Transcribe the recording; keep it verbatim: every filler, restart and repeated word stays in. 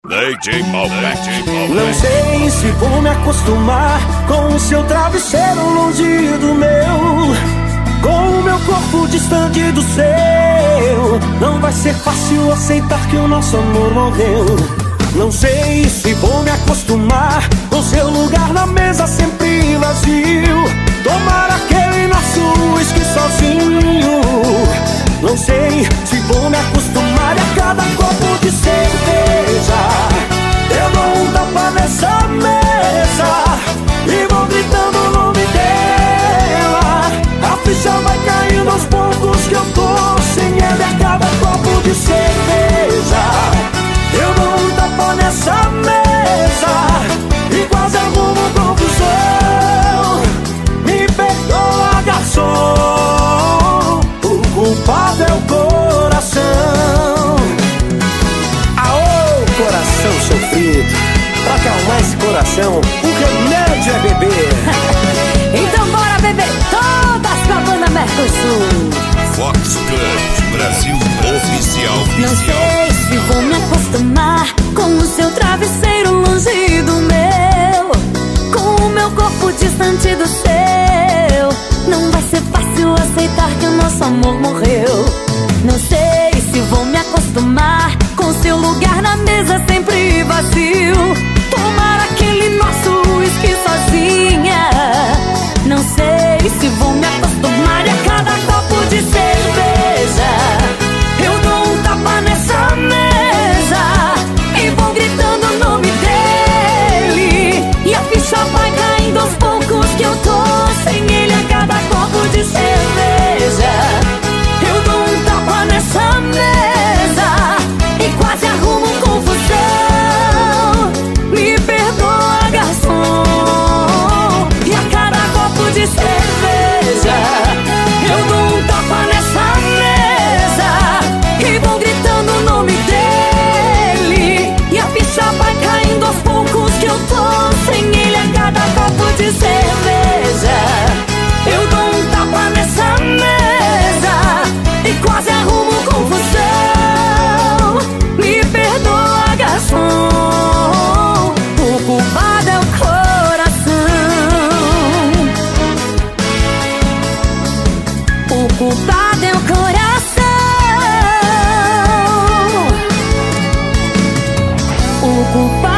D J Malbec. Não sei se vou me acostumar com o seu travesseiro longe do meu, com o meu corpo distante do seu. Não vai ser fácil aceitar que o nosso amor morreu. Não sei se vou me acostumar com seu lugar na mesa sempre vazio, tomar aquele nosso uísque sozinho. Não sei se vou me acostumar a cada copo de cerveja eu dou um tapa nessa mesa e vou gritando o nome dela. A ficha vai caindo aos poucos que eu tô sem ela. A cada copo de cerveja eu dou um tapa nessa mesa e quase arrumo confusão. Me perdoa, garçom, o culpado é o coração. Aô, coração sofrido, pra acalmar esse coração, o remédio é beber. Então bora beber todas com a banda Mercosul. Fox Club Brasil Oficial. Não sei se vou me acostumar com o seu travesseiro longe do meu, com o meu corpo distante do seu. Não vai ser fácil aceitar que o nosso amor morreu. Não sei se vou me acostumar com seu lugar na mesa sempre vazio, tomar aquele nosso uísque sozinha. Não sei se vou me acostumar a cada copo de cerveja eu dou um tapa nessa mesa e vou gritando o nome dele. E a ficha vai caindo aos poucos que eu tô sem ele. A cada copo de cerveja eu dou um tapa nessa mesa e quase arrumo confusão. Me perdoa, garçom, e a cada copo de cerveja eu dou um tapa nessa mesa e vou gritando o nome dele. E a ficha vai caindo aos poucos que eu tô sem ele. A cada copo de cerveja eu dou um tapa nessa mesa e quase arrumo confusão. Me perdoa, garçom, o culpado é o coração. O culpado é o coração. O culpado